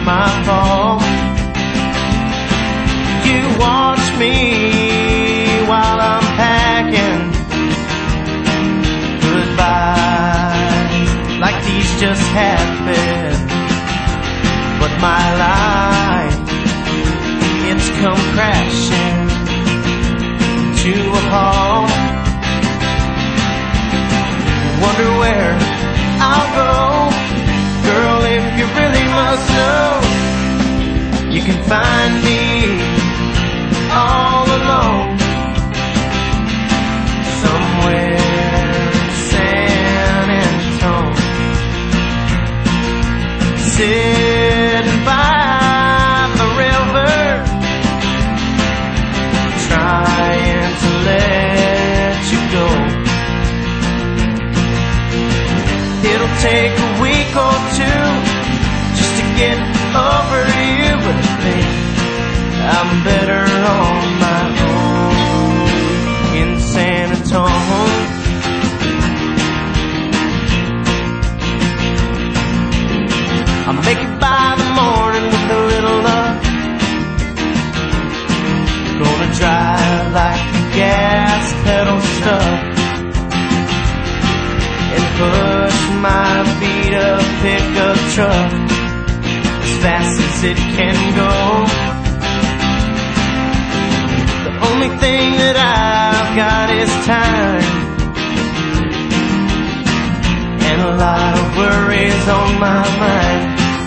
my fault. You watch me while I'm packing goodbye, like these just happen. But my life, it's come crashing to a halt. Wonder where I'll go. Girl, if you really must know, you can find me all alone, somewhere in San Antone, sitting by the river, trying to let you go. It'll take a week or two just to get over you, but I think I'm better on my own in San Antone. I'll make it by the morning with a little luck. Gonna drive like the gas pedal stuck and push my beat up pickup truck as fast as it can go. The only thing that I've got is time and a lot of worries on my mind.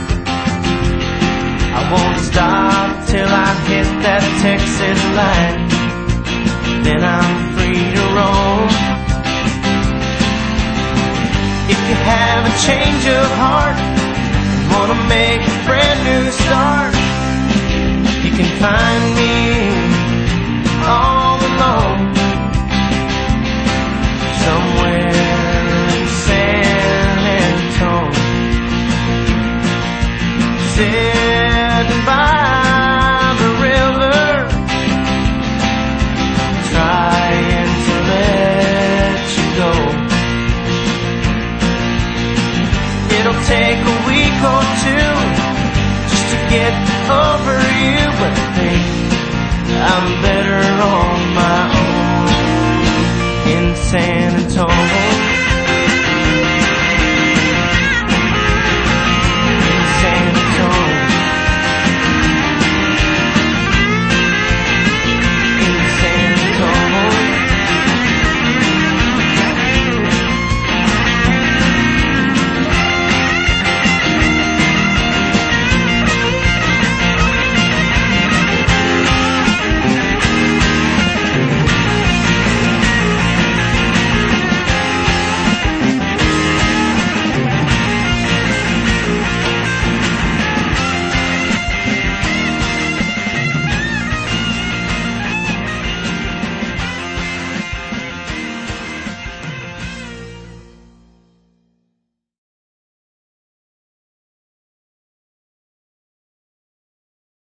I won't stop till I hit that Texas line, then I'm free to roam. If you have a change of heart and wanna make a brand new start, you can find me all alone, somewhere in San Antone, sitting by the river, trying to let you go. It'll take a week or two just to get over you, but I think I'm better on my own in San Antone.